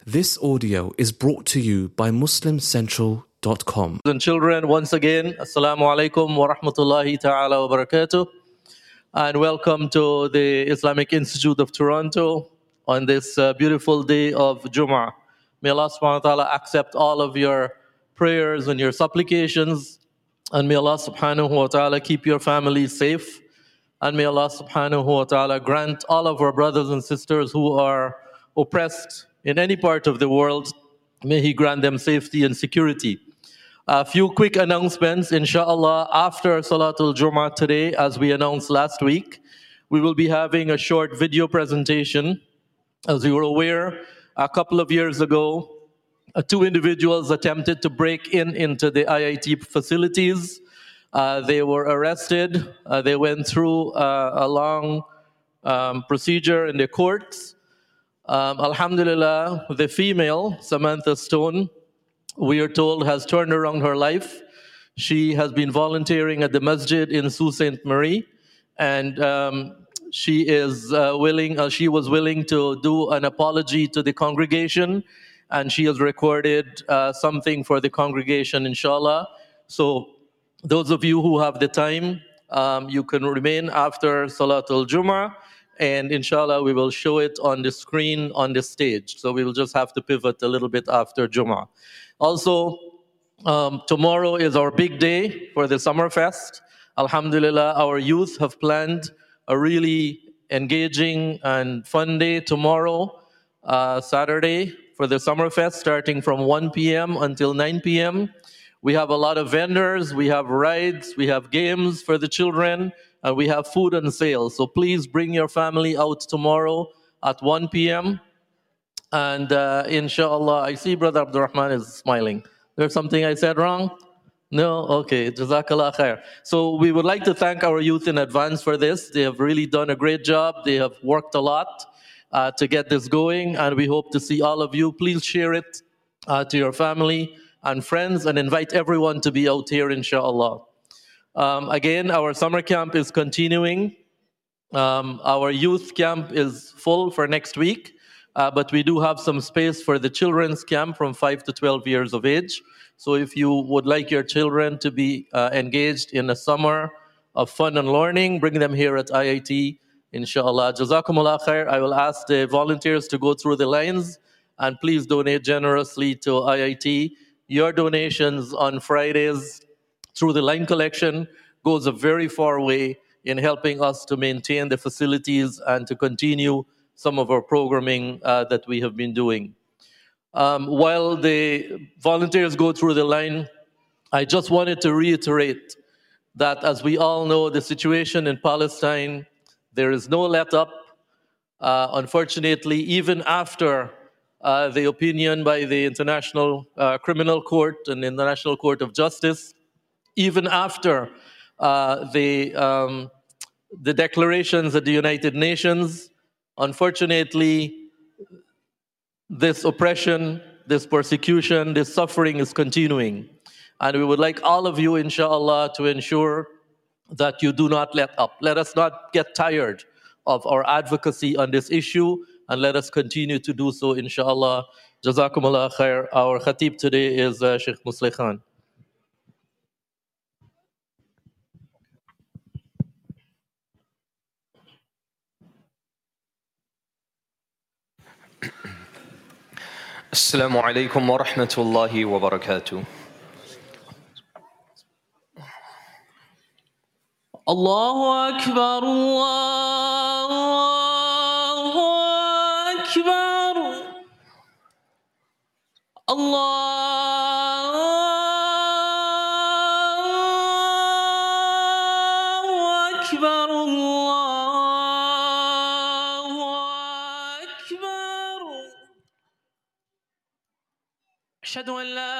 This audio is brought to you by MuslimCentral.com. And children, once again, Assalamu alaikum wa rahmatullahi ta'ala wa barakatuh. And welcome to the Islamic Institute of Toronto on this beautiful day of Jummah. May Allah subhanahu wa ta'ala accept all of your prayers and your supplications. And may Allah subhanahu wa ta'ala keep your families safe. And may Allah subhanahu wa ta'ala grant all of our brothers and sisters who are oppressed in any part of the world, may He grant them safety and security. A few quick announcements. Inshallah, after Salatul Jummah today, as we announced last week, we will be having a short video presentation. As you were aware, a couple of years ago, two individuals attempted to break into the IIT facilities. They were arrested. They went through a long procedure in the courts. Alhamdulillah, the female, Samantha Stone, we are told, has turned around her life. She has been volunteering at the masjid in Sault Ste. Marie, and she was willing to do an apology to the congregation, and she has recorded something for the congregation, inshallah. So those of you who have the time, you can remain after Salatul Jummah, and inshallah we will show it on the screen on the stage. So we will just have to pivot a little bit after Jummah. Also, tomorrow is our big day for the Summer Fest. Alhamdulillah, our youth have planned a really engaging and fun day tomorrow, Saturday, for the Summer Fest, starting from 1 p.m. until 9 p.m. We have a lot of vendors, we have rides, we have games for the children, and we have food on sale. So please bring your family out tomorrow at 1 p.m. And inshallah, I see Brother Abdurrahman is smiling. There's something I said wrong? No? Okay, Jazakallah khair. So we would like to thank our youth in advance for this. They have really done a great job. They have worked a lot to get this going, and we hope to see all of you. Please share it to your family and friends, and invite everyone to be out here, inshallah. Again, our summer camp is continuing. Our youth camp is full for next week, but we do have some space for the children's camp from 5 to 12 years of age. So if you would like your children to be engaged in a summer of fun and learning, bring them here at IIT, inshallah. Jazakumullah khair. I will ask the volunteers to go through the lines, and please donate generously to IIT. Your donations on Fridays through the line collection goes a very far way in helping us to maintain the facilities and to continue some of our programming that we have been doing. While the volunteers go through the line, I just wanted to reiterate that, as we all know, the situation in Palestine, there is no let up. Unfortunately, even after the opinion by the International Criminal Court and the International Court of Justice, even after the declarations at the United Nations, unfortunately, this oppression, this persecution, this suffering is continuing. And we would like all of you, inshallah, to ensure that you do not let up. Let us not get tired of our advocacy on this issue, and let us continue to do so, inshallah. Jazakumullah khair. Our khatib today is Sheikh Musleh Khan. Assalamu alaikum wa rahmatullahi wa barakatuh. Allahu Akbar, Allahu Akbar, Allahu Akbar, Allahu Akbar. Ashhadu an la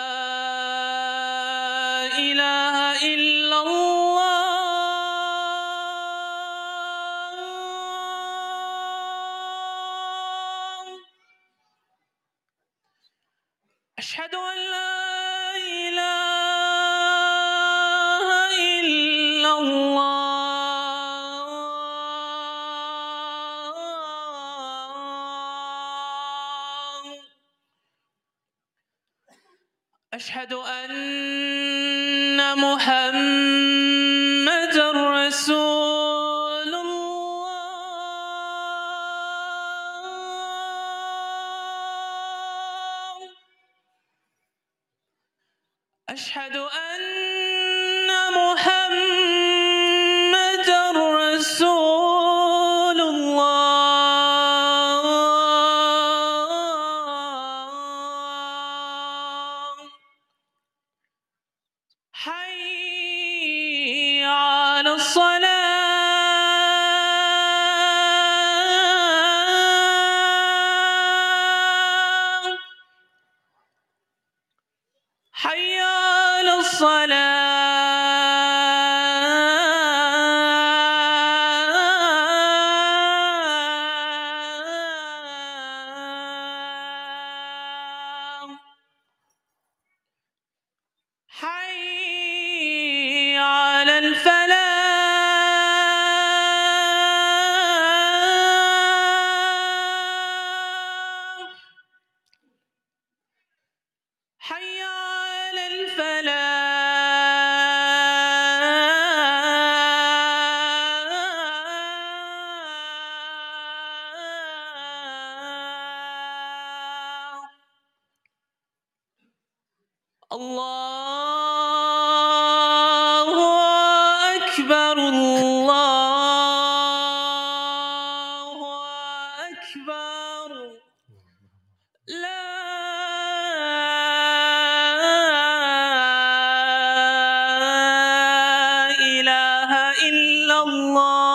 ilaha illallah. أشهد أن لا إله إلا الله أشهد أن محمد رسول الله أشهد أن محمد رسول الله حي على الصلاة حي على الصلاة حي على الفلاح حي على الفلاح الله أكبر الله أكبر لا إله إلا الله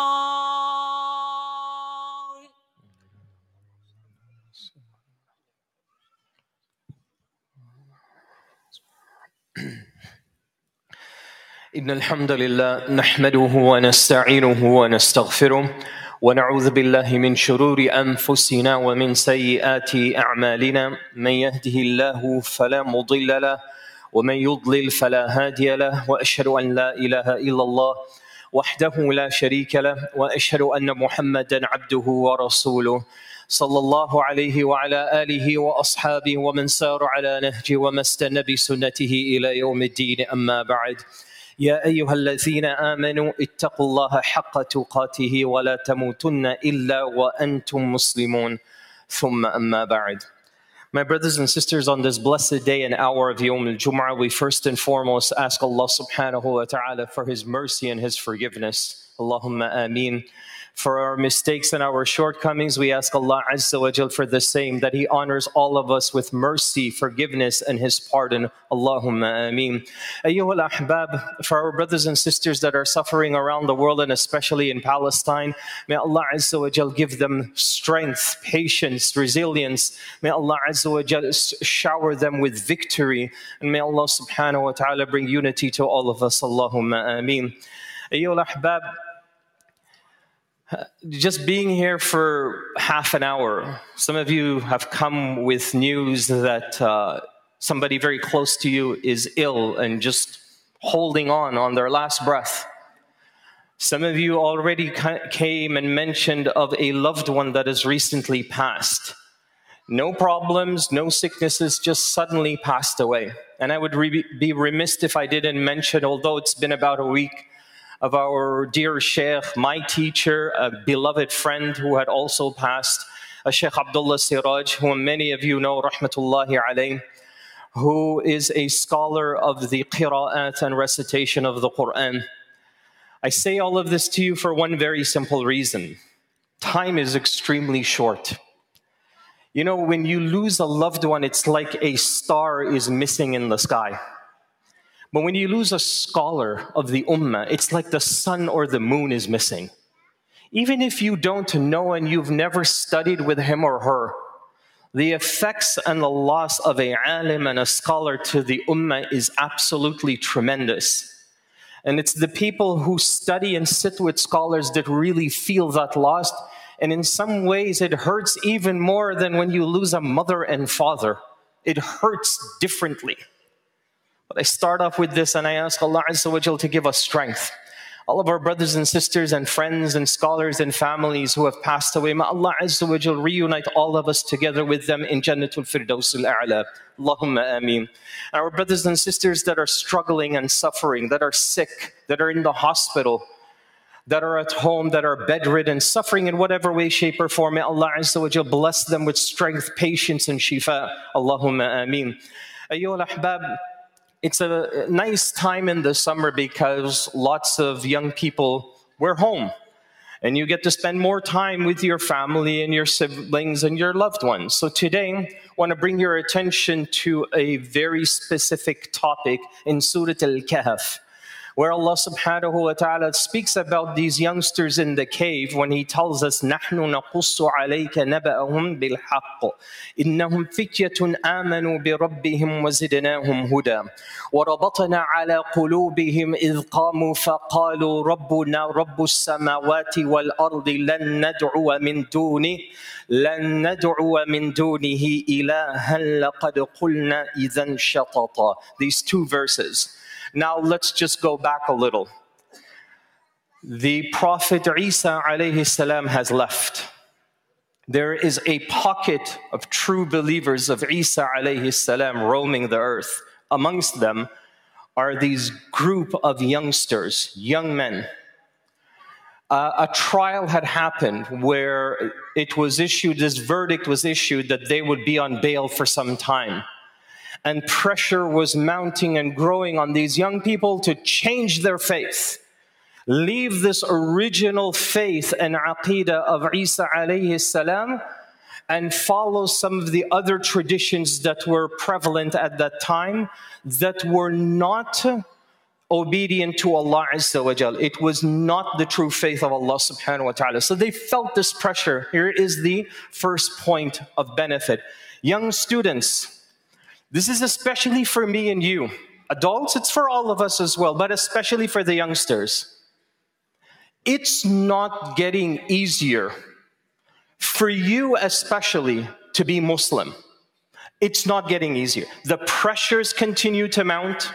إن الحمد لله نحمده ونستعينه ونستغفره ونعوذ بالله من شرور أنفسنا ومن سيئات أعمالنا من يهده الله فلا مضل له ومن يضلل فلا هادي له وأشهد أن لا إله إلا الله وحده لا شريك له وأشهد أن محمدا عبده ورسوله صلى الله عليه وعلى آله وأصحابه ومن سار على نهجه وما استنى بسنته إلى يوم الدين أما بعد يا أيها الذين آمنوا اتقوا الله حق تقاته ولا تموتن إلا وأنتم مسلمون ثم أما بعد. My brothers and sisters, on this blessed day and hour of Yawm al-Jum'ah, we first and foremost ask Allah subhanahu wa ta'ala for His mercy and His forgiveness. Allahumma ameen. For our mistakes and our shortcomings, we ask Allah Azza wa Jal for the same, that He honors all of us with mercy, forgiveness, and His pardon. Allahumma ameen. Ayyuhal ahbab, for our brothers and sisters that are suffering around the world and especially in Palestine, may Allah Azza wa Jal give them strength, patience, resilience. May Allah Azza wa Jal shower them with victory. And may Allah subhanahu wa ta'ala bring unity to all of us. Allahumma ameen. Ayyuhal ahbab, just being here for half an hour, some of you have come with news that somebody very close to you is ill and just holding on their last breath. Some of you already came and mentioned of a loved one that has recently passed. No problems, no sicknesses, just suddenly passed away. And I would be remiss if I didn't mention, although it's been about a week, of our dear Sheikh, my teacher, a beloved friend who had also passed, Sheikh Abdullah Siraj, whom many of you know, rahmatullahi alayh, who is a scholar of the qira'at and recitation of the Quran. I say all of this to you for one very simple reason. Time is extremely short. You know, when you lose a loved one, it's like a star is missing in the sky. But when you lose a scholar of the ummah, it's like the sun or the moon is missing. Even if you don't know and you've never studied with him or her, the effects and the loss of a alim and a scholar to the ummah is absolutely tremendous. And it's the people who study and sit with scholars that really feel that loss. And in some ways, it hurts even more than when you lose a mother and father. It hurts differently. But I start off with this and I ask Allah Azza wa Jal to give us strength. All of our brothers and sisters and friends and scholars and families who have passed away, may Allah Azza wa Jal reunite all of us together with them in Jannatul Firdaus al-A'la. Allahumma ameen. Our brothers and sisters that are struggling and suffering, that are sick, that are in the hospital, that are at home, that are bedridden, suffering in whatever way, shape, or form, may Allah Azza wa Jal bless them with strength, patience, and shifa. Allahumma ameen. Ayyuhal ahbab, it's a nice time in the summer because lots of young people were home. And you get to spend more time with your family and your siblings and your loved ones. So today, I want to bring your attention to a very specific topic in Surah Al-Kahf, where Allah subhanahu wa ta'ala speaks about these youngsters in the cave when He tells us, نَحْنُ نَقُصُّ عَلَيْكَ نَبَأَهُمْ بِالْحَقِّ إِنَّهُمْ فِتْيَةٌ آمَنُوا بِرَبِّهِمْ وَزِدْنَاهُمْ هُدًى وَرَبَطْنَا عَلَى قُلُوبِهِمْ إِذْ قَامُوا فَقَالُوا رَبُّنَا رَبُّ السَّمَاوَاتِ وَالْأَرْضِ لَن نَدْعُوَ مِن دُونِهِ إِلَهًا لَقَدْ قُلْنَا إِذًا شَطَطًا. These two verses. Now let's just go back a little. The Prophet Isa alayhi salam has left. There is a pocket of true believers of Isa alayhi salam roaming the earth. Amongst them are these group of youngsters, young men. A trial had happened where it was issued, this verdict was issued that they would be on bail for some time. And pressure was mounting and growing on these young people to change their faith, leave this original faith and aqeedah of Isa alayhi salam, and follow some of the other traditions that were prevalent at that time that were not obedient to Allah Azza wa Jal. It was not the true faith of Allah subhanahu wa ta'ala. So they felt this pressure. Here is the first point of benefit. Young students, this is especially for me and you. Adults, it's for all of us as well, but especially for the youngsters. It's not getting easier for you especially to be Muslim. It's not getting easier. The pressures continue to mount.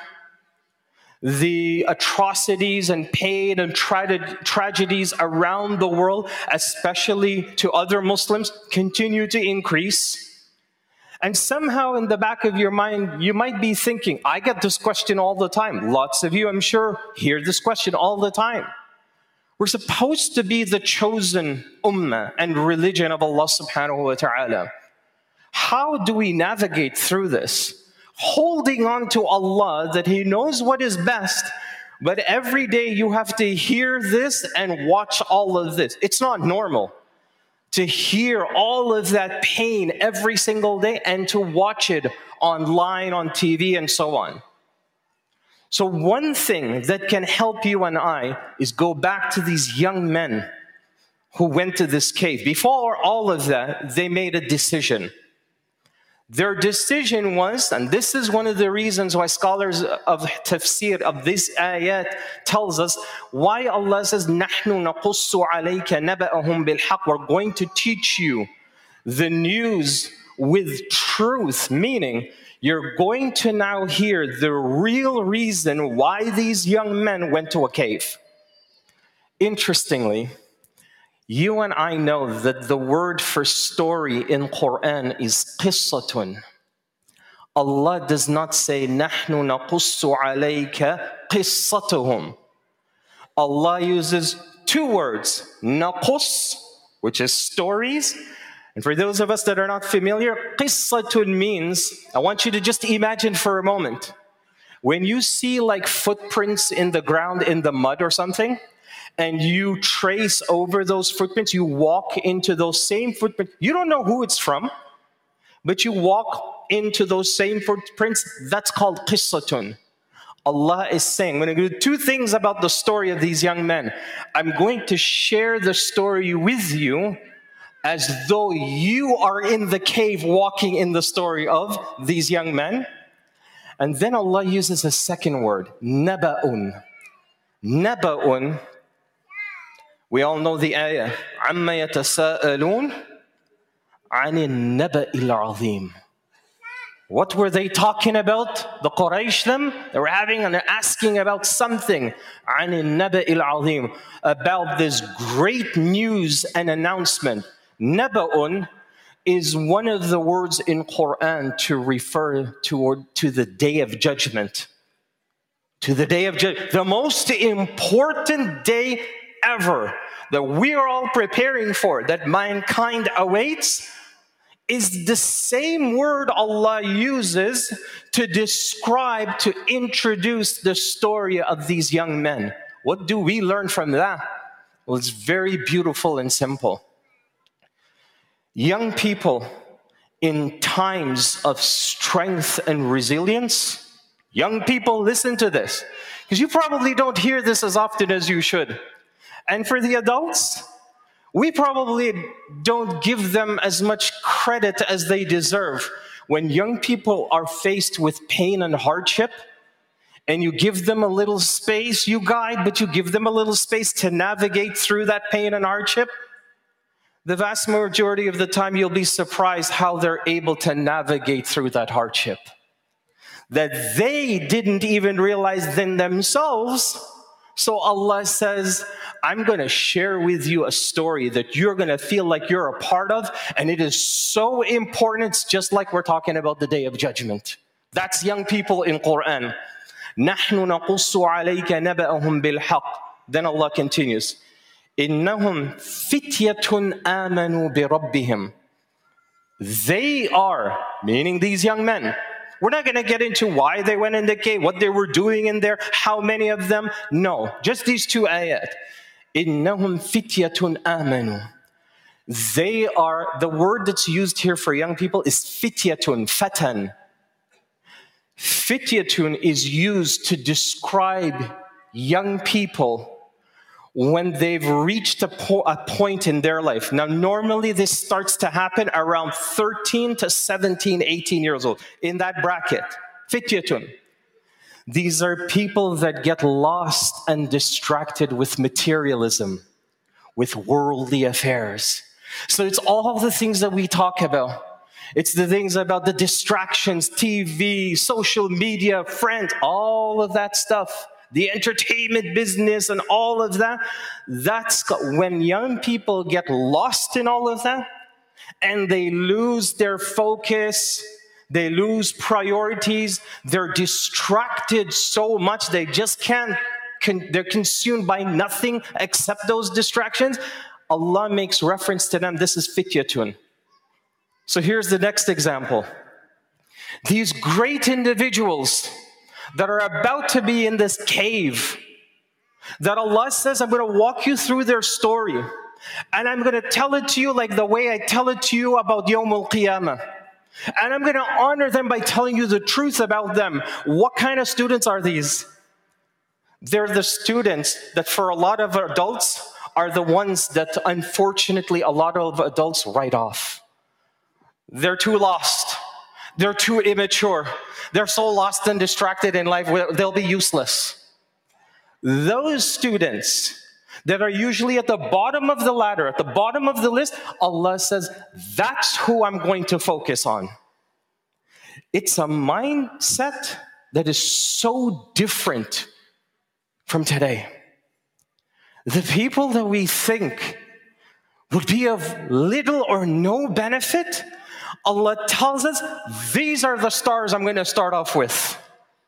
The atrocities and pain and tragedies around the world, especially to other Muslims, continue to increase. And somehow in the back of your mind, you might be thinking, I get this question all the time. Lots of you, I'm sure, hear this question all the time. We're supposed to be the chosen ummah and religion of Allah subhanahu wa ta'ala. How do we navigate through this? Holding on to Allah, that He knows what is best, but every day you have to hear this and watch all of this. It's not normal to hear all of that pain every single day and to watch it online, on TV, and so on. So one thing that can help you and I is go back to these young men who went to this cave. Before all of that, they made a decision. Their decision was, and this is one of the reasons why scholars of tafsir of this ayat tells us why Allah says, نَحْنُ نَقُصُّ عَلَيْكَ نَبَأَهُمْ بِالْحَقِّ. We're going to teach you the news with truth, meaning you're going to now hear the real reason why these young men went to a cave. Interestingly, you and I know that the word for story in Quran is qissatun. Allah does not say nahnu naqussu alayka qissatuhum. Allah uses two words, naqus, which is stories. And for those of us that are not familiar, qissatun means, I want you to just imagine for a moment, when you see like footprints in the ground in the mud or something, and you trace over those footprints, you walk into those same footprints. You don't know who it's from, but you walk into those same footprints. That's called qissatun. Allah is saying, I'm going to do two things about the story of these young men. I'm going to share the story with you as though you are in the cave walking in the story of these young men. And then Allah uses a second word, naba'un. Naba'un. We all know the ayah. عَمَّ يَتَسَاءَلُونَ عَنِ النَّبَإِ الْعَظِيمِ. What were they talking about? The Quraysh them? They were asking about something. عن النبأ العظيم, about this great news and announcement. Naba'un is one of the words in Quran to refer to the day of judgment. To the day of judgment. The most important day ever that we are all preparing for, that mankind awaits, is the same word Allah uses to describe, to introduce the story of these young men. What do we learn from that? Well, it's very beautiful and simple. Young people in times of strength and resilience, young people, listen to this, because you probably don't hear this as often as you should. And for the adults, we probably don't give them as much credit as they deserve. When young people are faced with pain and hardship, and you give them a little space, you guide, but you give them a little space to navigate through that pain and hardship, the vast majority of the time you'll be surprised how they're able to navigate through that hardship that they didn't even realize in themselves. So Allah says, I'm going to share with you a story that you're going to feel like you're a part of, and it is so important. It's just like we're talking about the Day of Judgment. That's young people in Quran. نَحْنُ نَقُصُّ عَلَيْكَ نَبَأَهُمْ بِالْحَقِّ. Then Allah continues, إِنَّهُمْ فِتْيَةٌ آمَنُوا بِرَبِّهِمْ. They are, meaning these young men. We're not going to get into why they went in the cave, what they were doing in there, how many of them. No, just these two ayat. إِنَّهُمْ فِتْيَةٌ آمَنُوا. They are, the word that's used here for young people is fityatun, fatan. Fityatun is used to describe young people when they've reached a point in their life. Now, normally this starts to happen around 13 to 17, 18 years old, in that bracket. Fityatun. These are people that get lost and distracted with materialism, with worldly affairs. So it's all the things that we talk about. It's the things about the distractions, TV, social media, friends, all of that stuff. The entertainment business and all of that. That's when young people get lost in all of that and they lose their focus, they lose priorities, they're distracted so much they just can't, they're consumed by nothing except those distractions. Allah makes reference to them. This is fityatun. So here's the next example. These great individuals that are about to be in this cave, that Allah says, I'm going to walk you through their story, and I'm going to tell it to you like the way I tell it to you about Yawm al-Qiyamah. And I'm going to honor them by telling you the truth about them. What kind of students are these? They're the students that for a lot of adults are the ones that unfortunately a lot of adults write off. They're too lost. They're too immature. They're so lost and distracted in life, they'll be useless. Those students that are usually at the bottom of the ladder, at the bottom of the list, Allah says, that's who I'm going to focus on. It's a mindset that is so different from today. The people that we think would be of little or no benefit, Allah tells us, these are the stars I'm going to start off with.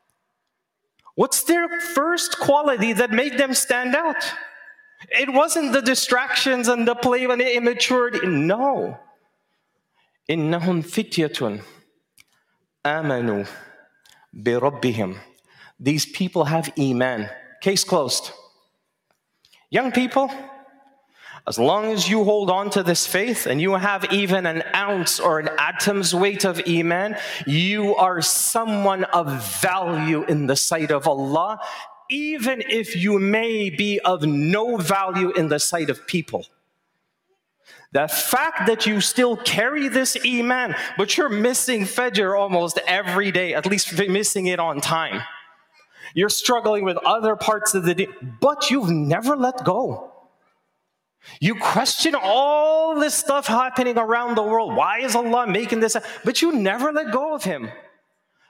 What's their first quality that made them stand out? It wasn't the distractions and the play and the immaturity. No. إِنَّهُمْ فِتْيَةٌ آمَنُوا بِرَبِّهِمْ. These people have iman. Case closed. Young people, as long as you hold on to this faith and you have even an ounce or an atom's weight of iman, you are someone of value in the sight of Allah, even if you may be of no value in the sight of people. The fact that you still carry this iman, but you're missing Fajr almost every day, at least missing it on time. You're struggling with other parts of the day, but you've never let go. You question all this stuff happening around the world. Why is Allah making this? But you never let go of Him.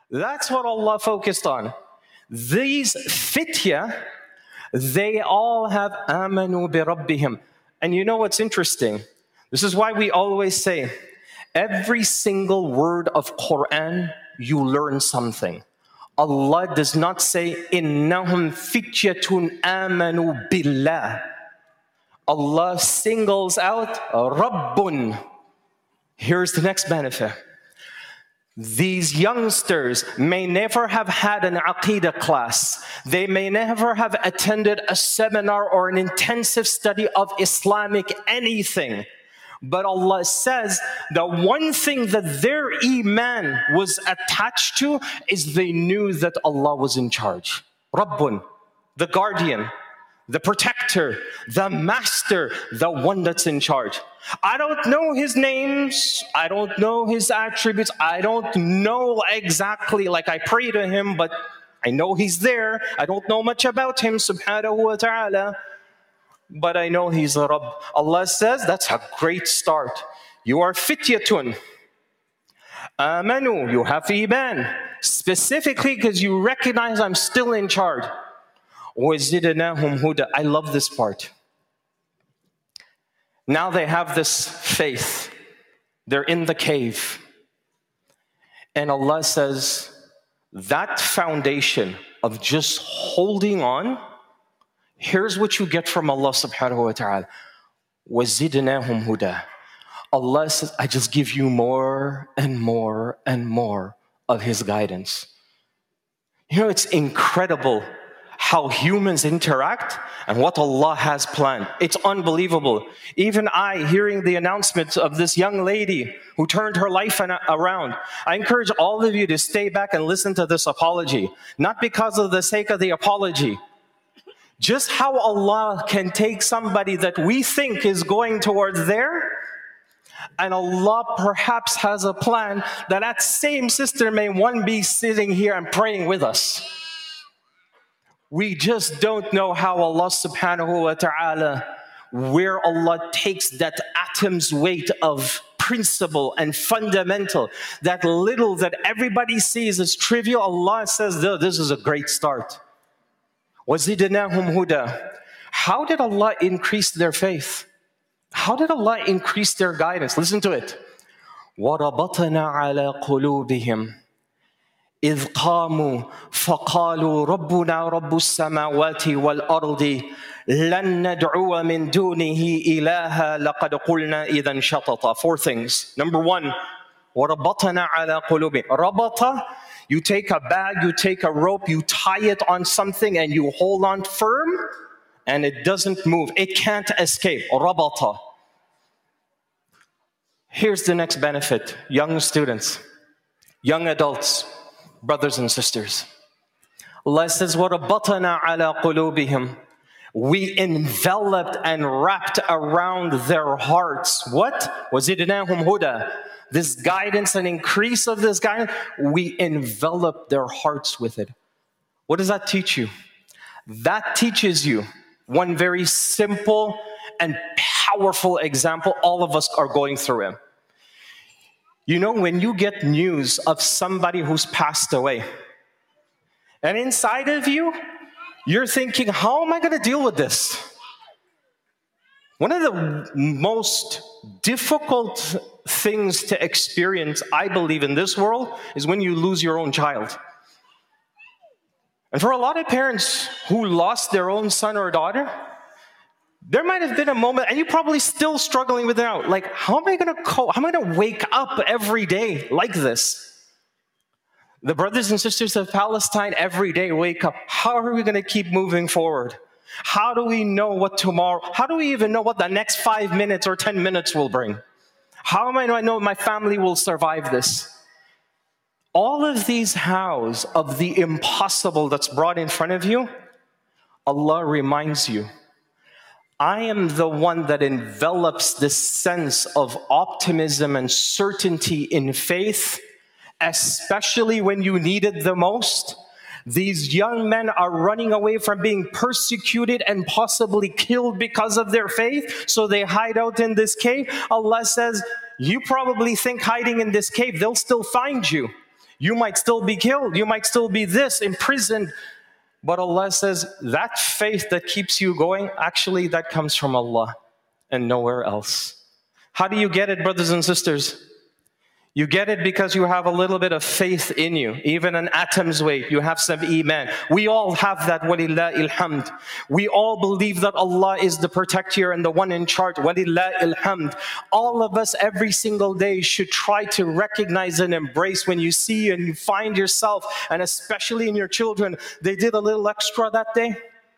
That's what Allah focused on. These fitya, they all have amanu bi rabbihim. And you know what's interesting? This is why we always say, every single word of Quran, you learn something. Allah does not say, innahum fityatun amanu billah. Allah singles out Rabbun. Here's the next benefit. These youngsters may never have had an Aqidah class. They may never have attended a seminar or an intensive study of Islamic anything. But Allah says the one thing that their iman was attached to is they knew that Allah was in charge. Rabbun, the guardian, the protector, the master, the one that's in charge. I don't know his names. I don't know his attributes. I don't know exactly, like I pray to him, but I know he's there. I don't know much about him, subhanahu wa ta'ala. But I know he's a Rabb. Allah says that's a great start. You are fityatun. Amanu, you have iman. Specifically because you recognize I'm still in charge. وَزِدْنَاهُمْ هُدًى. I love this part. Now they have this faith. They're in the cave. And Allah says, that foundation of just holding on, here's what you get from Allah subhanahu wa ta'ala. وَزِدْنَاهُمْ هُدًى. Allah says, I just give you more and more and more of His guidance. You know, it's incredible how humans interact and what Allah has planned. It's unbelievable. Even I, hearing the announcement of this young lady who turned her life around, I encourage all of you to stay back and listen to this apology. Not because of the sake of the apology. Just how Allah can take somebody that we think is going towards there, and Allah perhaps has a plan that that same sister may one be sitting here and praying with us. We just don't know how Allah subhanahu wa ta'ala, where Allah takes that atom's weight of principle and fundamental, that little that everybody sees as trivial, Allah says, this is a great start. وَزِدْنَاهُمْ هُدًى. How did Allah increase their faith? How did Allah increase their guidance? Listen to it. وَرَبَطْنَا عَلَى قُلُوبِهِمْ إِذْ قَامُوا فَقَالُوا رَبُّنَا رَبُّ السَّمَاوَاتِ وَالْأَرْضِ لَن نَّدْعُوَ مِن دُونِهِ إِلَٰهًا لَقَدْ قُلْنَا إِذًا شَطَطًا. Four things. Number one, وَرَبَطْنَا عَلَى قُلُوبِهِمْ. Rabata, you take a bag, you take a rope, you tie it on something and you hold on firm and it doesn't move. It can't escape. Rabata. Here's the next benefit. Young students, young adults, brothers and sisters. Allah says, وَرَبَّطَنَا عَلَىٰ قُلُوبِهِمْ. We enveloped and wrapped around their hearts. What? وَزِدْنَاهُمْ هُدًى. This guidance, an increase of this guidance, we enveloped their hearts with it. What does that teach you? That teaches you one very simple and powerful example all of us are going through it. You know, when you get news of somebody who's passed away, and inside of you, you're thinking, how am I going to deal with this? One of the most difficult things to experience, I believe, in this world is when you lose your own child. And for a lot of parents who lost their own son or daughter, there might have been a moment, and you're probably still struggling with it now. Like, how am I going to cope? How am I going to wake up every day like this? The brothers and sisters of Palestine every day wake up. How are we going to keep moving forward? How do we know what tomorrow, how do we even know what the next 5 minutes or 10 minutes will bring? How am I know my family will survive this? All of these hows of the impossible that's brought in front of you, Allah reminds you, I am the one that envelops this sense of optimism and certainty in faith, especially when you need it the most. These young men are running away from being persecuted and possibly killed because of their faith, so they hide out in this cave. Allah says, you probably think hiding in this cave, they'll still find you. You might still be killed. You might still be imprisoned. But Allah says that faith that keeps you going, actually that comes from Allah and nowhere else. How do you get it, brothers and sisters? You get it because you have a little bit of faith in you. Even an atom's weight, you have some iman. We all have that, walillahil hamd. We all believe that Allah is the protector and the one in charge, walillahil hamd. All of us every single day should try to recognize and embrace when you see and you find yourself, and especially in your children, they did a little extra that day.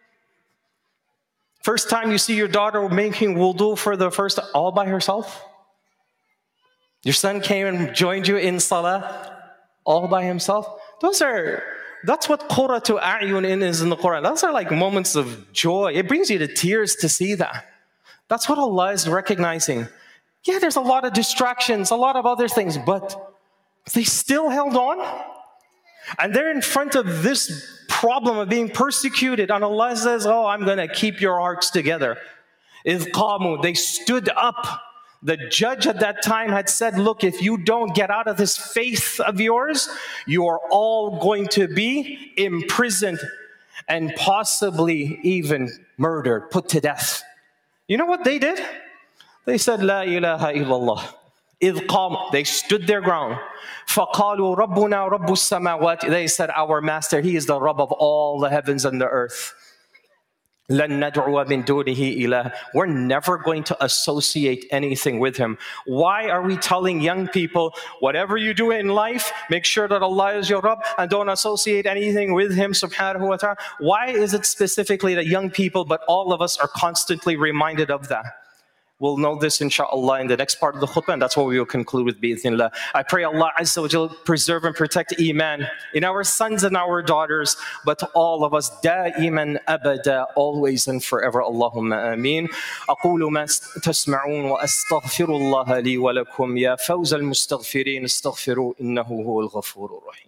First time you see your daughter making wudu for the first time, all by herself. Your son came and joined you in salah all by himself. That's what qurratu a'yun is in the Quran. Those are like moments of joy. It brings you to tears to see that. That's what Allah is recognizing. Yeah, there's a lot of distractions, a lot of other things, but they still held on. And they're in front of this problem of being persecuted. And Allah says, oh, I'm going to keep your hearts together. إِذْ قَامُوا, they stood up. The judge at that time had said, look, if you don't get out of this faith of yours, you are all going to be imprisoned and possibly even murdered, put to death. You know what they did? They said, La ilaha illallah. إِذْ قَامُوا, they stood their ground. فَقَالُوا رَبُّنَا رَبُّ السَّمَاوَاتِ, they said, our master, he is the Rabb of all the heavens and the earth. لَن نَدْعُوَ مِن دُونِهِ إِلَهًا, we're never going to associate anything with him. Why are we telling young people, whatever you do in life, make sure that Allah is your Rabb and don't associate anything with him, subhanahu wa ta'ala? Why is it specifically that young people, but all of us are constantly reminded of that? We'll know this, inshallah, in the next part of the khutbah, and that's what we will conclude with, bi'ithnillah. I pray Allah Azza wa Jal preserve and protect iman in our sons and our daughters, but all of us, da'iman abada, always and forever. Allahumma ameen. أقول ما تسمعون وأستغفر الله لي ولكم يا فوز المستغفرين استغفروا إنه هو الغفور الرحيم.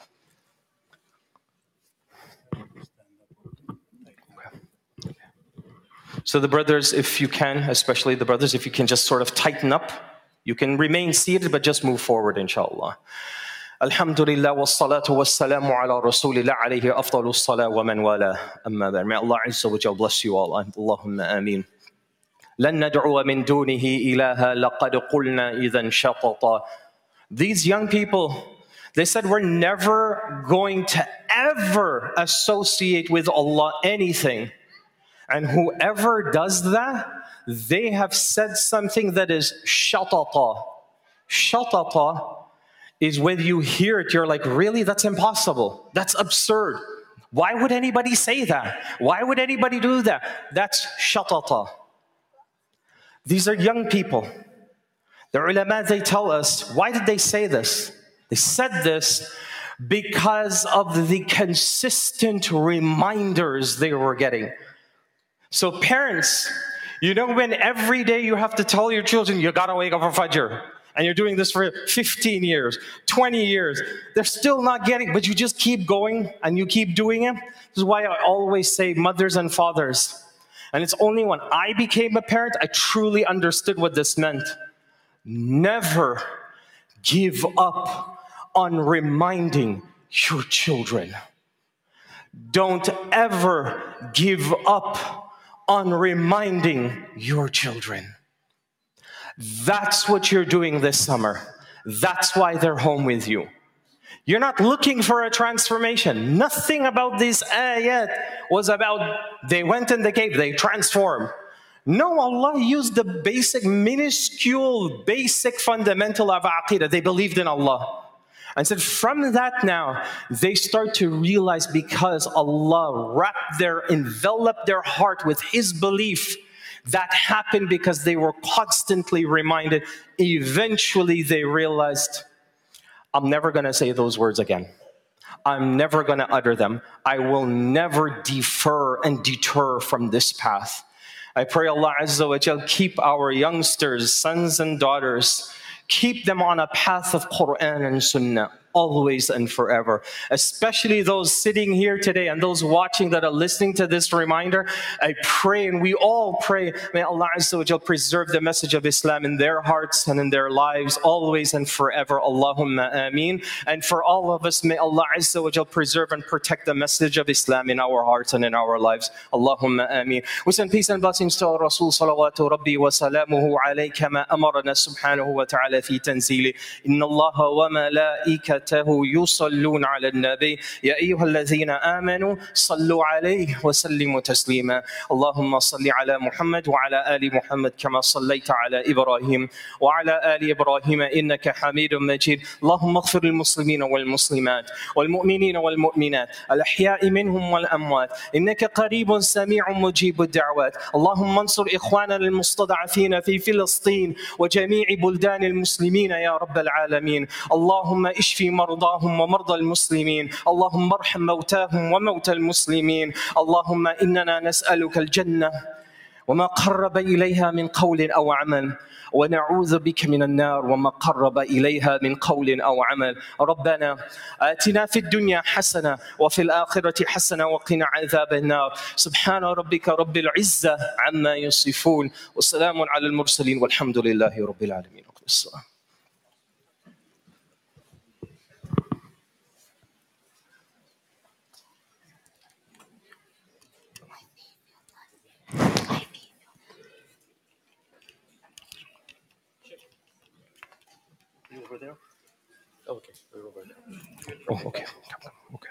So the brothers, if you can, especially the brothers, if you can just sort of tighten up, you can remain seated, but just move forward, inshallah. Alhamdulillah wa salatu wa salamu ala rasulillah alayhi afdalu salah wa man wala amma ba'd. May Allah Azza wa Jal bless you all. Allahumma ameen. لن ندعو من دونه إلها لقد قلنا إذا شططا. These young people, they said, we're never going to ever associate with Allah anything. And whoever does that, they have said something that is shatata. Shatata is when you hear it, you're like, really? That's impossible. That's absurd. Why would anybody say that? Why would anybody do that? That's shatata. These are young people. The ulama, they tell us, why did they say this? They said this because of the consistent reminders they were getting. So parents, you know when every day you have to tell your children, you gotta wake up for Fajr, and you're doing this for 15 years, 20 years, they're still not getting, but you just keep going and you keep doing it. This is why I always say mothers and fathers. And it's only when I became a parent, I truly understood what this meant. Never give up on reminding your children. Don't ever give up on reminding your children. That's what you're doing this summer. That's why they're home with you. You're not looking for a transformation. Nothing about this ayat was about they went in the cave, they transformed. No, Allah used the basic, minuscule, basic fundamental of aqidah. They believed in Allah. And said from that now, they start to realize because Allah enveloped their heart with His belief, that happened because they were constantly reminded. Eventually they realized, I'm never going to say those words again. I'm never going to utter them. I will never defer and deter from this path. I pray Allah Azza wa Jal keep our youngsters, sons and daughters, keep them on a path of Quran and Sunnah. always and forever. Especially those sitting here today and those watching that are listening to this reminder, I pray, and we all pray, may Allah Azza wa Jal preserve the message of Islam in their hearts and in their lives always and forever. Allahumma ameen. And for all of us, may Allah Azza wa Jal preserve and protect the message of Islam in our hearts and in our lives. Allahumma ameen. We send peace and blessings to our Rasul salawatu rabbi wa salamuhu alayhi kama amarna subhanahu wa ta'ala fi tanzili. Inna Allah wa malaikatahu يصلون على النبي يا أيها الذين آمنوا صلوا عليه وسلموا تسليما. اللهم صل على محمد وعلى آل محمد كما صليت على إبراهيم وعلى آل إبراهيم إنك حميد مجيد. اللهم اغفر للمسلمين والمسلمات والمؤمنين والمؤمنات الأحياء منهم والأموات إنك قريب سميع مجيب الدعوات. اللهم انصر إخواننا المستضعفين في فلسطين وجميع بلدان المسلمين يا رب العالمين. اللهم اشفي مرضاهم ومرضى المسلمين. اللهم ارحم موتاهم وموتى المسلمين. اللهم إننا نسألك الجنة وما قرب إليها من قول أو عمل، ونعوذ بك من النار وما قرب إليها من قول أو عمل. ربنا آتنا في الدنيا حسنة وفي الآخرة حسنة وقنا عذاب النار. سبحان ربك رب العزة عما يصفون وسلام على المرسلين والحمد لله رب العالمين. السلام. Over there? Okay, we're over there. Oh, okay. Okay.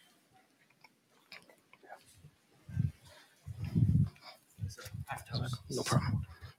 No problem.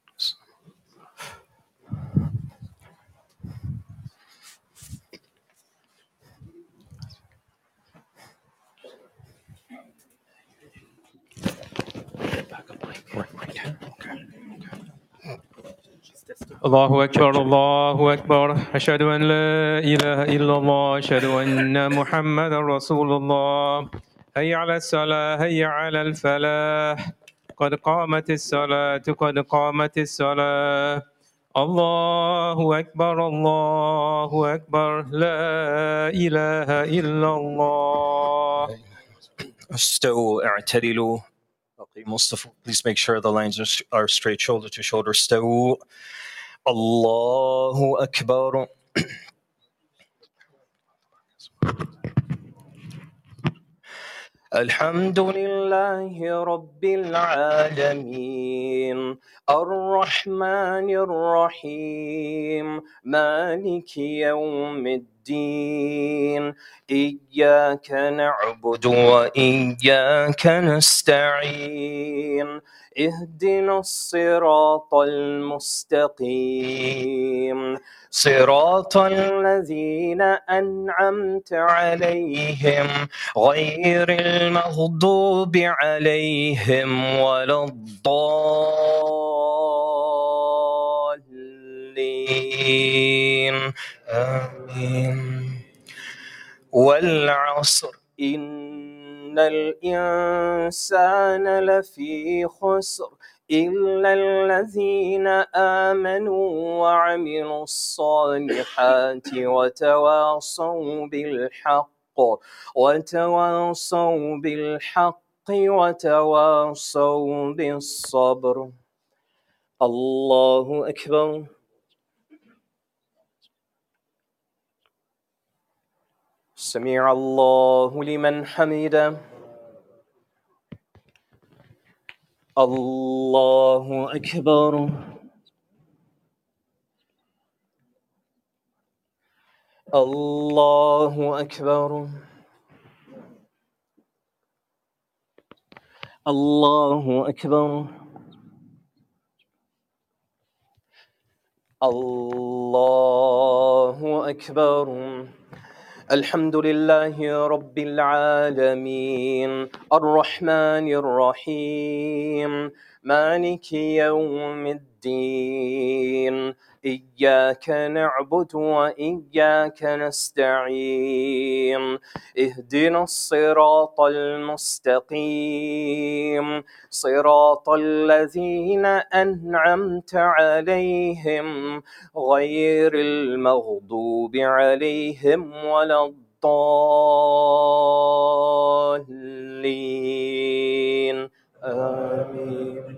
الله أكبر الله أكبر أشهد أن لا إله إلا الله أشهد أن محمدا رسول الله هيا على الصلاة هيا على الفلاح قد قامت الصلاة قد قامت الصلاة الله أكبر الله أكبر لا إله إلا الله. استووا اعتدلوا أقيموا الصفوف. Please make sure the lines are straight, shoulder to shoulder. استووا. الله أكبر. الحمد لله رب العالمين الرحمن الرحيم مالك يوم الدين إياك نعبد وإياك نستعين اهدنا الصراط المستقيم صراط الذين أنعمت عليهم غير المغضوب عليهم ولا الضالين آمين. والعصر إن الإنسان لفي خسر إلا الذين آمنوا وعملوا الصالحات وتواصوا بالحق وتواصوا بالصبر. الله أكبر. سمع الله لمن حمده. الله أكبر. الله أكبر. الله أكبر. الله أكبر. الحمد لله رب العالمين الرحمن الرحيم مالك يوم الدين الدين إياك نعبد وإياك نستعين اهدنا الصراط المستقيم صراط الذين أنعمت عليهم غير المغضوب عليهم ولا الضالين آمين.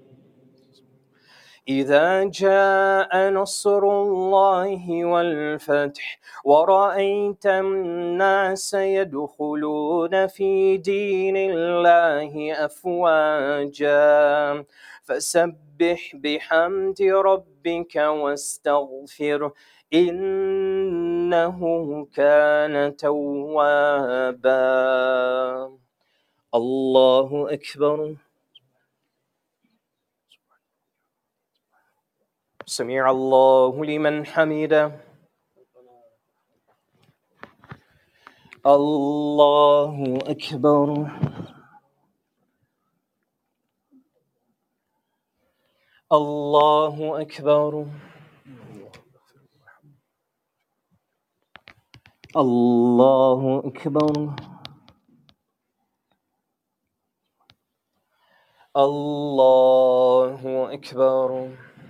إذا جاء نصر الله والفتح ورأيت الناس يدخلون في دين الله أفواجا فسبح بحمد ربك واستغفره إنه كان توابا. الله أكبر. سمع الله لمن حمده. الله أكبر. الله أكبر. الله أكبر. الله أكبر.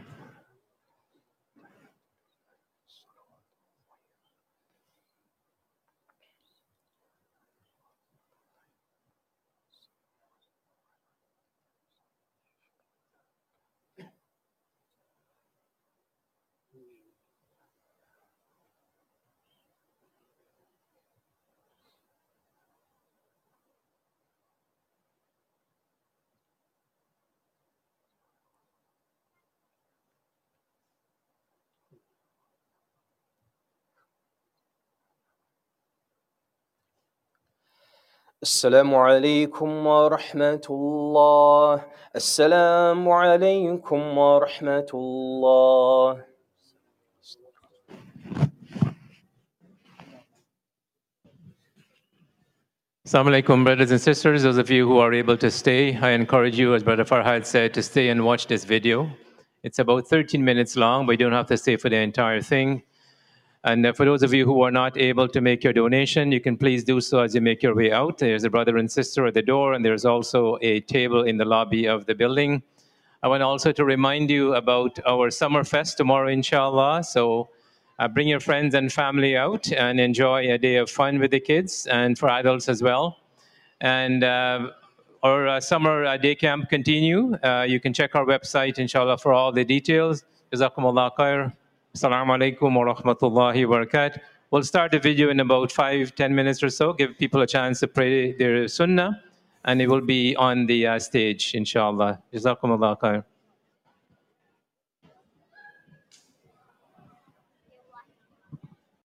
السلام عليكم ورحمة الله. السلام عليكم ورحمة الله. Assalamu alaikum, brothers and sisters. Those of you who are able to stay, I encourage you, as Brother Farhad said, to stay and watch this video. It's about 13 minutes long, but you don't have to stay for the entire thing. And for those of you who are not able to make your donation, you can please do so as you make your way out. There's a brother and sister at the door, and there's also a table in the lobby of the building. I want also to remind you about our Summer Fest tomorrow, inshallah. So bring your friends and family out and enjoy a day of fun with the kids and for adults as well. And our summer day camp continue. You can check our website, inshallah, for all the details. Jazakumullah khair. Assalamu alaikum wa rahmatullahi wa barakatuh. We'll start the video in about 5-10 minutes or so, give people a chance to pray their sunnah, and it will be on the stage, inshallah. Jazakumullah khair.